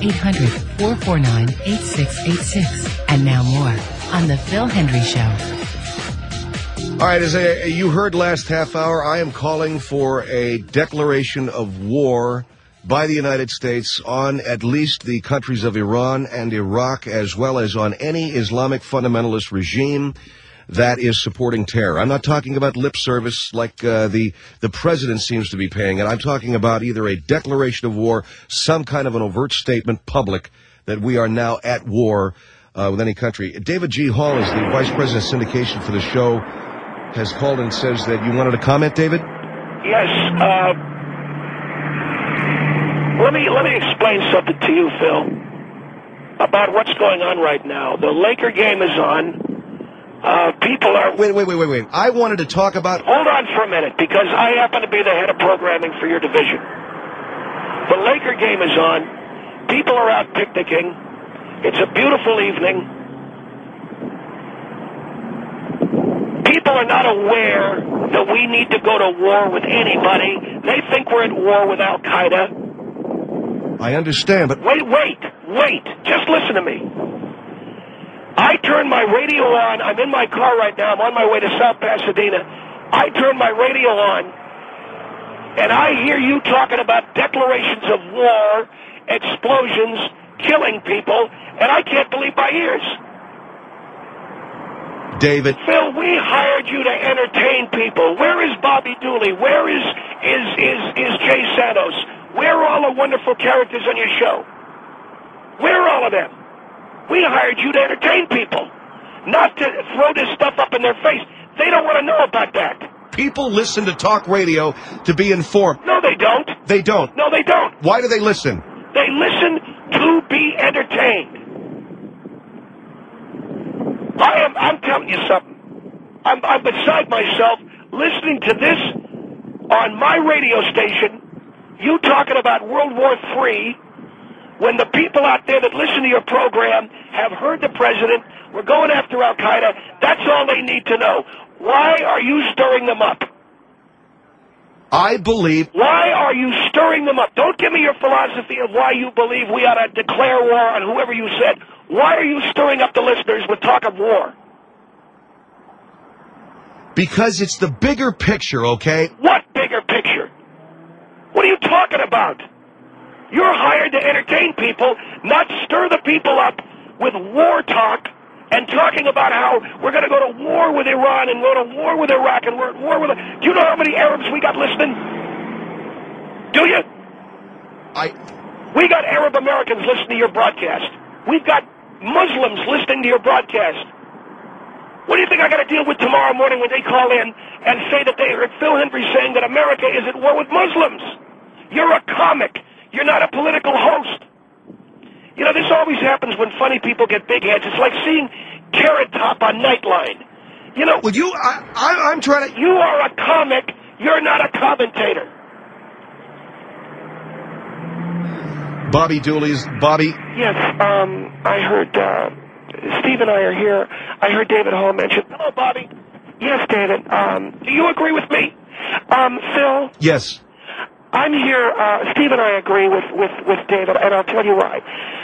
1-800-449-8686. And now more on The Phil Hendry Show. All right, as you heard last half hour, I am calling for a declaration of war by the United States on at least the countries of Iran and Iraq, as well as on any Islamic fundamentalist regime that is supporting terror. I'm not talking about lip service like the president seems to be paying it. I'm talking about either a declaration of war, some kind of an overt statement, public, that we are now at war with any country. David G. Hall is the vice president of syndication for the show, has called and says that you wanted to comment, David? Yes. Let me explain something to you, Phil, about what's going on right now. The Laker game is on. People are... Wait. I wanted to talk about... Hold on for a minute, because I happen to be the head of programming for your division. The Laker game is on. People are out picnicking. It's a beautiful evening. People are not aware that we need to go to war with anybody. They think we're at war with Al-Qaeda. I understand, but... Wait. Just listen to me. I turn my radio on. I'm in my car right now. I'm on my way to South Pasadena. I turn my radio on, and I hear you talking about declarations of war, explosions, killing people, and I can't believe my ears. David. Phil, we hired you to entertain people. Where is Bobby Dooley? Where is Jay Santos? Where are all the wonderful characters on your show? Where are all of them? We hired you to entertain people, not to throw this stuff up in their face. They don't want to know about that. People listen to talk radio to be informed. No, they don't. They don't. No, they don't. Why do they listen? They listen to be entertained. I'm telling you something. I'm beside myself listening to this on my radio station, you talking about World War III, when the people out there that listen to your program have heard the president, we're going after Al-Qaeda. That's all they need to know. Why are you stirring them up? I believe... Why are you stirring them up? Don't give me your philosophy of why you believe we ought to declare war on whoever you said. Why are you stirring up the listeners with talk of war? Because it's the bigger picture, okay? What bigger picture? What are you talking about? You're hired to entertain people, not stir the people up with war talk and talking about how we're going to go to war with Iran and go to war with Iraq and we're at war with... Do you know how many Arabs we got listening? Do you? We got Arab Americans listening to your broadcast. We've got Muslims listening to your broadcast. What do you think I got to deal with tomorrow morning when they call in and say that they heard Phil Hendry saying that America is at war with Muslims? You're a comic. You're not a political host. You know, this always happens when funny people get big heads. It's like seeing Carrot Top on Nightline. You know... Well, I'm trying to... You are a comic. You're not a commentator. Bobby Dooley's... Bobby? Yes, I heard... Steve and I are here. I heard David Hall mention... Hello, Bobby. Yes, David. Do you agree with me? Phil? Yes. I'm here, Steve and I agree with David, and I'll tell you why.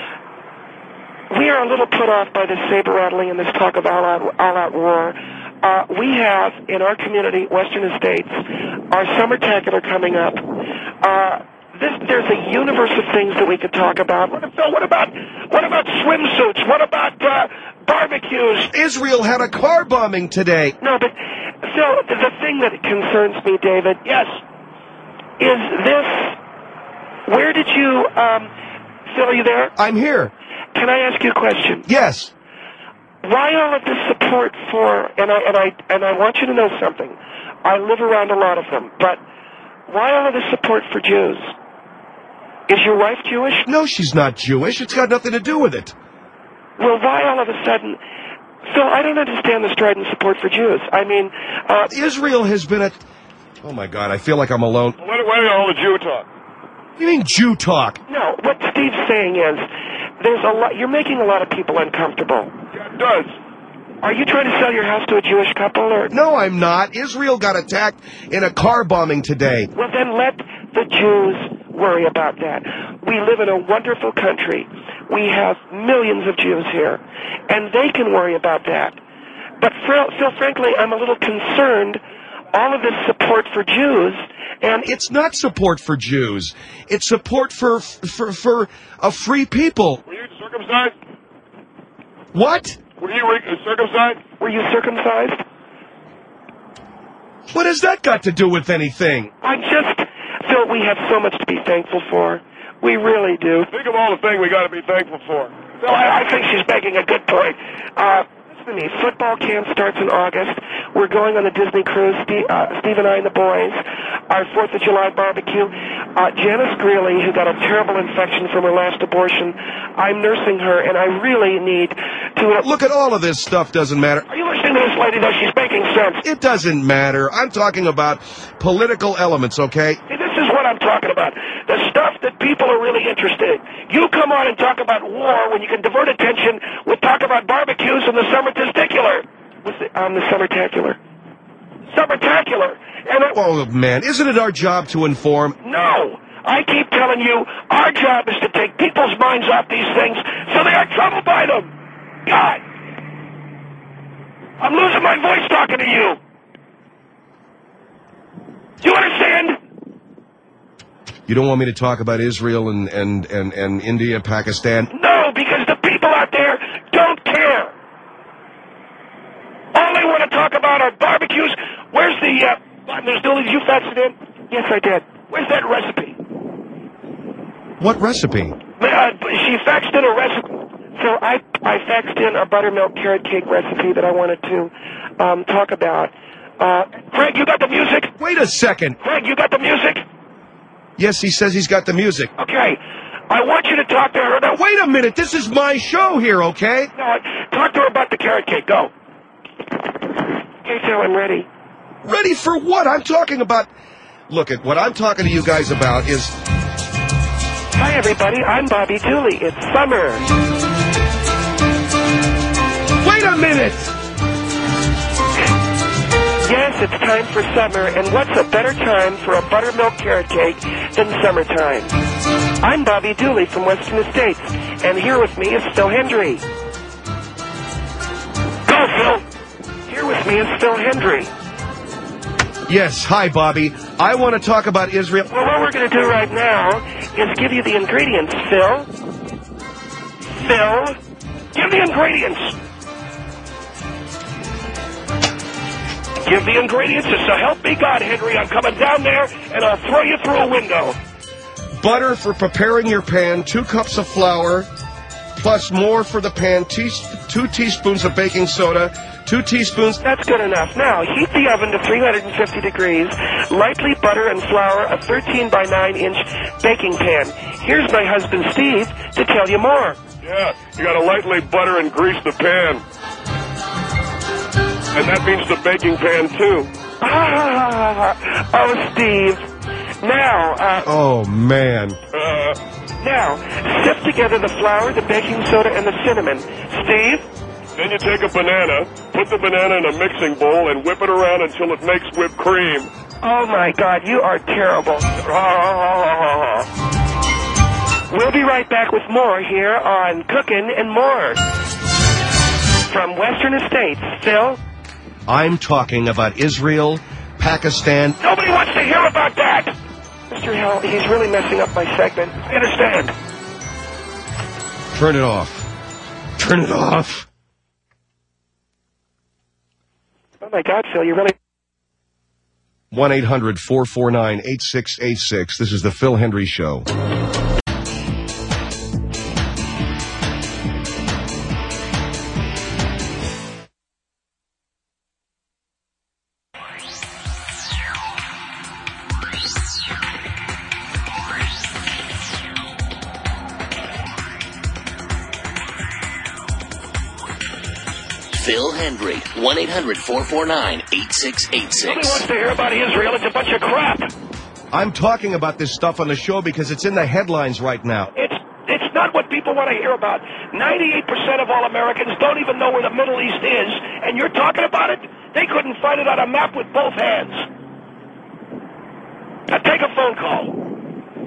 We are a little put off by this saber-rattling and this talk of all-out war. We have, in our community, Western Estates, our summer-tacular coming up. There's a universe of things that we could talk about. Phil, what about swimsuits? What about barbecues? Israel had a car bombing today. No, but, Phil, the thing that concerns me, David, yes, is this, where did you, Phil, are you there? I'm here. Can I ask you a question? Yes. Why all of this support for, and I want you to know something, I live around a lot of them, but why all of this support for Jews? Is your wife Jewish? No, she's not Jewish. It's got nothing to do with it. Well, why all of a sudden... Phil, I don't understand the strident support for Jews. I mean... Israel has been a... Oh, my God, I feel like I'm alone. What are all the Jew talk? What do you mean Jew talk? No, what Steve's saying is, there's a lot... You're making a lot of people uncomfortable. Yeah, it does. Are you trying to sell your house to a Jewish couple, or... No, I'm not. Israel got attacked in a car bombing today. Well, then let the Jews worry about that. we live in a wonderful country. We have millions of Jews here, and they can worry about that. But Phil, frankly, I'm a little concerned. All of this support for Jews, and it's not support for Jews. It's support for a free people. Were you circumcised? What? Were you circumcised? Were you circumcised? What has that got to do with anything? Phil, we have so much to be thankful for. We really do. Think of all the things we got to be thankful for. Phil, I think she's making a good point. Listen to me. Football camp starts in August. We're going on a Disney cruise. Steve and I and the boys. Our 4th of July barbecue. Janice Greeley, who got a terrible infection from her last abortion, I'm nursing her, and I really need to... Look, at all of this stuff doesn't matter. Are you listening to this lady, though? She's making sense. It doesn't matter. I'm talking about political elements, okay? See, this is what I'm talking about. The stuff that people are really interested in. You come on and talk about war when you can divert attention with talk about barbecues and the summer testicular. What's the summertacular? Summertacular. And Oh, man, isn't it our job to inform? No. I keep telling you, our job is to take people's minds off these things so they are troubled by them. God. I'm losing my voice talking to you. Do you understand? You don't want me to talk about Israel and India, Pakistan? No, because the people out there don't care. All they want to talk about are barbecues. Where's the... There's still these... You faxed it in? Yes, I did. Where's that recipe? What recipe? She faxed in a recipe. So I faxed in a buttermilk carrot cake recipe that I wanted to talk about. Craig, you got the music? Wait a second. Craig, you got the music? Yes, he says he's got the music. Okay. I want you to talk to her. Now, wait a minute. This is my show here, okay? No, talk to her about the carrot cake. Go. Okay, Phil, I'm ready. Ready for what? I'm talking about... Look, what I'm talking to you guys about is... Hi, everybody. I'm Bobby Dooley. It's summer. Wait a minute! Yes, it's time for summer, and what's a better time for a buttermilk carrot cake than summertime? I'm Bobby Dooley from Western Estates, and here with me is Phil Hendry. Go, Phil! Here with me is Phil Hendry. Yes, hi, Bobby. I want to talk about Israel. Well, what we're going to do right now is give you the ingredients, Phil. Phil, give the ingredients. Give the ingredients, and so help me God, Henry. I'm coming down there, and I'll throw you through a window. Butter for preparing your pan, 2 cups of flour, plus more for the pan, 2 teaspoons of baking soda, 2 teaspoons... That's good enough. Now, heat the oven to 350 degrees. Lightly butter and flour a 13 by 9-inch baking pan. Here's my husband, Steve, to tell you more. Yeah, you got to lightly butter and grease the pan. And that means the baking pan, too. Oh, Steve. Now, Oh, man. Now, sift together the flour, the baking soda, and the cinnamon. Steve? Then you take a banana, put the banana in a mixing bowl, and whip it around until it makes whipped cream. Oh, my God, you are terrible. We'll be right back with more here on Cookin' and More. From Western Estates, Phil? I'm talking about Israel, Pakistan... Nobody wants to hear about that! Mr. Hell, he's really messing up my segment. I understand. Turn it off. Turn it off. Oh, my God, Phil, you really... 1-800-449-8686. This is the Phil Hendry Show. Phil Hendry, 1-800-449-8686. Nobody wants to hear about Israel. It's a bunch of crap. I'm talking about this stuff on the show because it's in the headlines right now. It's not what people want to hear about. 98% of all Americans don't even know where the Middle East is, and you're talking about it? They couldn't find it on a map with both hands. Now take a phone call.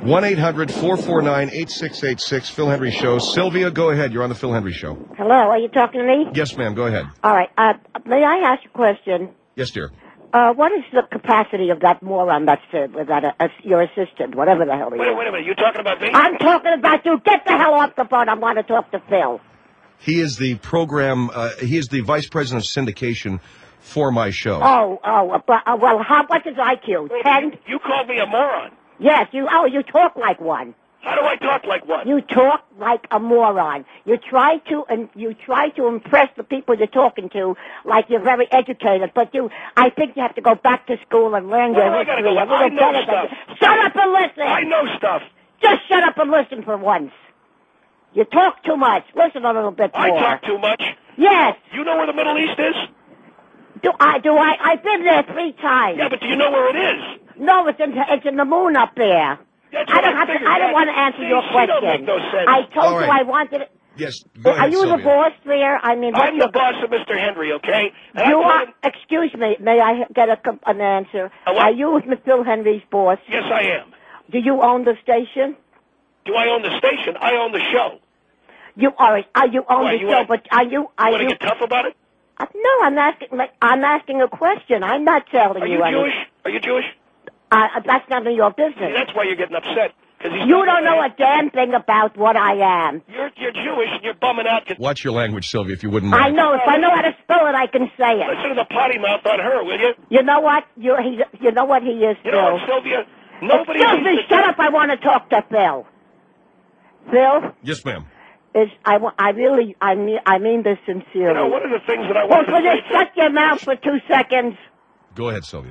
1-800-449-8686, Phil Hendry Show. Sylvia, go ahead. You're on the Phil Hendry Show. Hello, are you talking to me? Yes, ma'am. Go ahead. All right. May I ask a question? Yes, dear. What is the capacity of that moron that's your assistant, whatever the hell he is? Wait a minute. You talking about me? I'm talking about you. Get the hell off the phone. I want to talk to Phil. He is the he is the vice president of syndication for my show. What's his IQ? 10? You called me a moron. Yes, you talk like one. How do I talk like one? You talk like a moron. You try to impress the people you're talking to like you're very educated, but I think you have to go back to school and learn your history. I know stuff. Shut up and listen. I know stuff. Just shut up and listen for once. You talk too much. Listen a little bit more. I talk too much? Yes. You know where the Middle East is? Do I? I've been there 3 times. Yeah, but do you know where it is? No, it's in the moon up there. That's I don't want to answer your question. Don't make no sense. I told you I wanted it. Yes, go ahead, Are you Sylvia. the boss there? I mean, I'm the boss of Mr. Henry, okay? And you are. Excuse me. May I get an answer? Are you Phil Henry's boss? Yes, I am. Do you own the station? Do I own the station? I own the show. You are. You own the show, but are you? You want to get tough about it? No, I'm asking a question. I'm not telling you. Are you Jewish? Are you Jewish? That's none of your business. See, that's why you're getting upset. You don't know a damn thing about what I am. You're Jewish and you're bumming out. Watch your language, Sylvia, if you wouldn't mind. I know. If I know how to spell it, I can say it. Listen to the potty mouth on her, will you? You know what? You know what he is, You Phil. know what, Sylvia? Nobody. Excuse me. Shut up. I want to talk to Phil. Phil? Yes, ma'am. I mean this sincerely. You know, one of the things that I want to say... just shut your mouth for 2 seconds. Go ahead, Sylvia.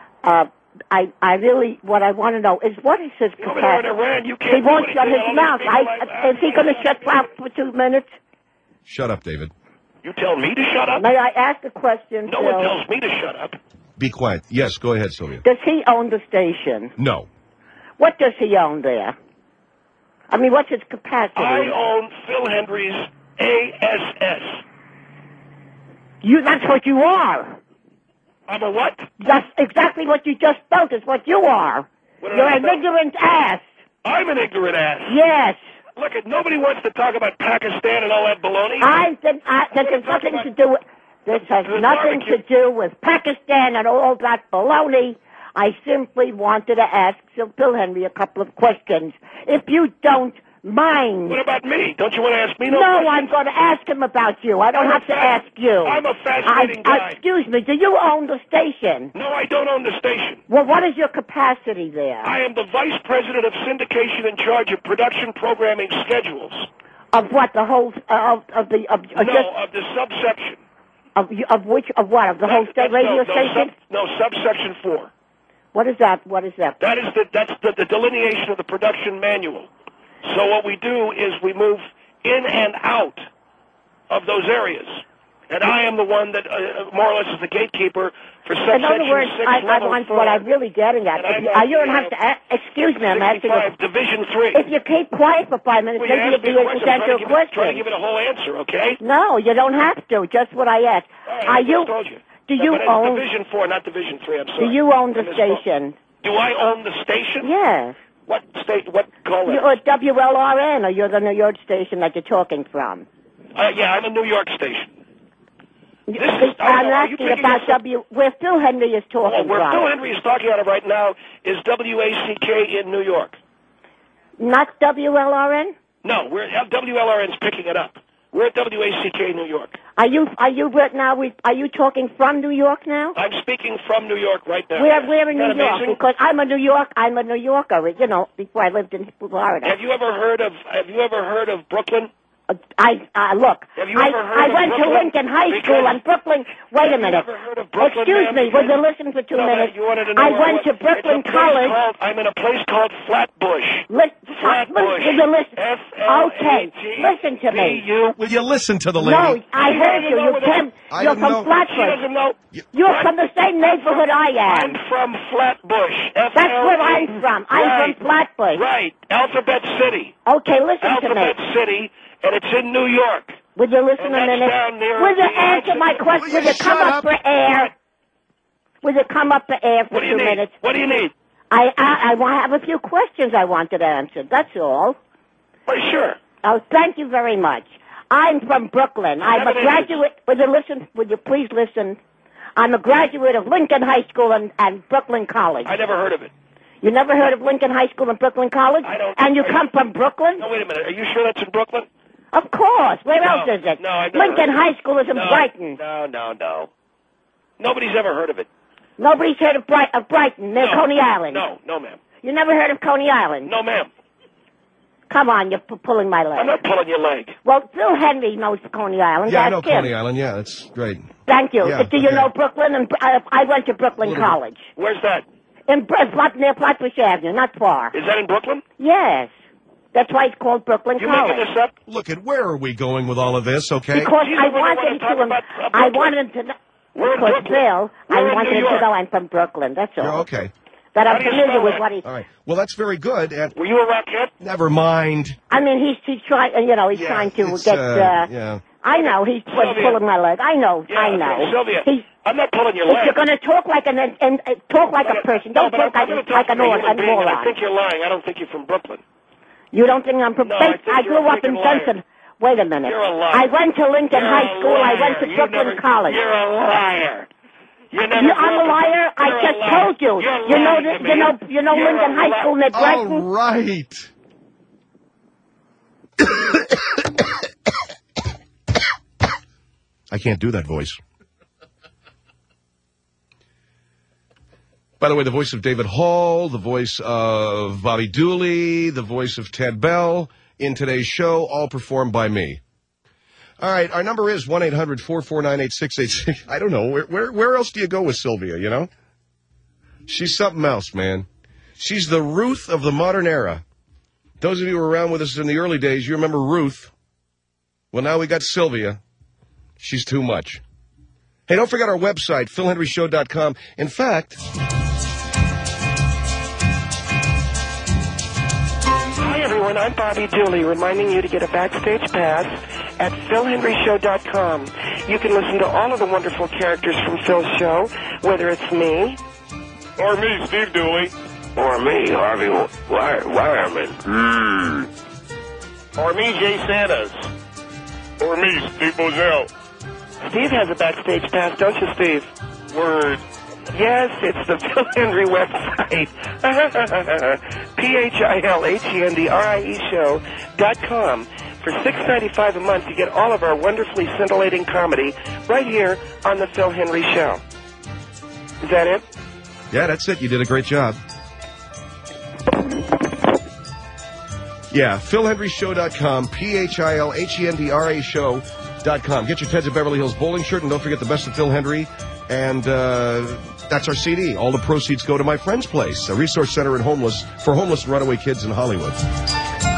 What I want to know is what is his capacity? Over there in Iran, you can't He won't shut his mouth. Is he going to shut up for 2 minutes? Shut up, David. You tell me to shut up? May I ask a question, No Phil? one tells me to shut up. Be quiet. Yes, go ahead, Sylvia. Does he own the station? No. What does he own there? I mean, what's his capacity? I own Phil Hendry's ASS. That's what you are. I'm a what? That's exactly what you just spoke is what you are. You're an ignorant ass. I'm an ignorant ass. Yes. Look, nobody wants to talk about Pakistan and all that baloney. This has nothing to do with... This has nothing to do with Pakistan and all that baloney. I simply wanted to ask Phil Henry a couple of questions. If you don't mind... What about me? Don't you want to ask me No, questions? I'm going to ask him about you. I don't have to ask you. I'm a fascinating guy. Excuse me, do you own the station? No, I don't own the station. Well, what is your capacity there? I am the vice president of syndication in charge of production programming schedules. Of what? The whole... of the subsection. Of what? Of the whole radio station? Subsection 4. What is that? That's the delineation of the production manual. So what we do is we move in and out of those areas. And I am the one that more or less is the gatekeeper for subsection 6, In other words, I want what I'm really getting at. You don't have to... Excuse me, I'm asking... Division 3. If you keep quiet for 5 minutes, maybe you'll be able to answer a question. Try to give it a whole answer, okay? No, you don't have to. Just what I asked. I just told you. Do you own... Division 4, not Division 3, I'm sorry. Do you own the station? Do I own the station? Yes. What state? What call it? You're WLRN, or you're the New York station that you're talking from? Yeah, I'm a New York station. I'm asking about where Phil Henry is talking where from. Phil Henry is talking out of right now is WACK in New York. Not WLRN? No, WLRN's picking it up. We're at WACK New York. Are you talking from New York now? I'm speaking from New York right now. Where in New York? Because I'm a New Yorker, before I lived in Florida. Have you ever heard of Brooklyn? Look, I went to Lincoln High School and Brooklyn. Wait a minute. Excuse me, will you listen for 2 minutes? I went to Brooklyn College. I'm in a place called Flatbush. Flatbush. Will you listen? Okay, listen to me. Will you listen to the lady? No, I heard you. You're from Flatbush. She doesn't know. You're from the same neighborhood I am. I'm from Flatbush. That's where I'm from. I'm from Flatbush. Right. Alphabet City. Okay, listen to me. Alphabet City. And it's in New York. Would you listen a minute? Will you answer my question? Will you come up for air? Will you come up for air for 2 minutes? What do you need? I have a few questions I wanted answered. That's all. Well, sure. Oh, thank you very much. I'm from Brooklyn. I'm a graduate. Would you please listen? I'm a graduate of Lincoln High School and Brooklyn College. I never heard of it. You never heard of Lincoln High School and Brooklyn College? I don't. And you come from Brooklyn? No, wait a minute. Are you sure that's in Brooklyn? Of course. Where else is it? No, I've never Lincoln heard of High School is in Brighton. No. Nobody's ever heard of it. Nobody's heard of Brighton near Coney Island. No, ma'am. You never heard of Coney Island? No, ma'am. Come on, you're pulling my leg. I'm not pulling your leg. Well, Phil Henry knows Coney Island. Yeah, I Ask know him. Coney Island. Yeah, that's great. Thank you. Yeah, Do you know Brooklyn? And I went to Brooklyn College. Where's that? Near Flatbush Avenue, not far. Is that in Brooklyn? Yes. That's why it's called Brooklyn You College. making this up? Look at where are we going with all of this? Okay. Because You I really wanted wanna talk to. about, I wanted to know. We're in Because Brooklyn. Bill, I We're in wanted New him to York. know I'm from Brooklyn. That's all. Yeah, okay. That I'm How do you familiar spell with that? what he's. All right. Well, that's very good. And Were you a rockhead? never mind. I mean, he's trying. He's Yeah, trying to it's, get. yeah. I know he's Sylvia. pulling my leg. I know. Yeah, I know. Sylvia, He's. I'm not pulling your If leg. you're going to talk like talk like a person, don't but talk I'm gonna like talk an to a human being, and I moron. think you're lying. I don't think you're from Brooklyn. You don't think I'm from? No, I think I you're grew a up in freaking liar. Benson. Wait a minute. You're a liar. I went to Lincoln You're High a School. I went liar. to You Brooklyn never- College. You're a liar. You never I'm a liar. I You're a just liar. told you. You're You know lying that. to me. You know You're Lincoln a High liar. School near All Brighton. right. I can't do that voice. By the way, the voice of David Hall, the voice of Bobby Dooley, the voice of Ted Bell in today's show, all performed by me. All right, our number is 1-800-449-8686. I don't know. Where else do you go with Sylvia, you know? She's something else, man. She's the Ruth of the modern era. Those of you who were around with us in the early days, you remember Ruth. Well, now we got Sylvia. She's too much. Hey, don't forget our website, philhenryshow.com. In fact... Hi, everyone. I'm Bobby Dooley, reminding you to get a backstage pass at philhenryshow.com. You can listen to all of the wonderful characters from Phil's show, whether it's me, Or me, Steve Dooley. or me, Harvey Wireman, or me, Jay Sanders. Or me, Steve Bozell. Steve has a backstage pass, don't you, Steve? Word. Yes, it's the Phil Hendry website. PHILHENDRIE show.com. For $6.95 a month, you get all of our wonderfully scintillating comedy right here on the Phil Henry Show. Is that it? Yeah, that's it. You did a great job. Yeah, philhenryshow.com, PHILHENDRA show.com. Get your Teds of Beverly Hills bowling shirt, and don't forget the best of Phil Hendry. And that's our CD. All the proceeds go to my friend's place, a resource center for homeless and runaway kids in Hollywood.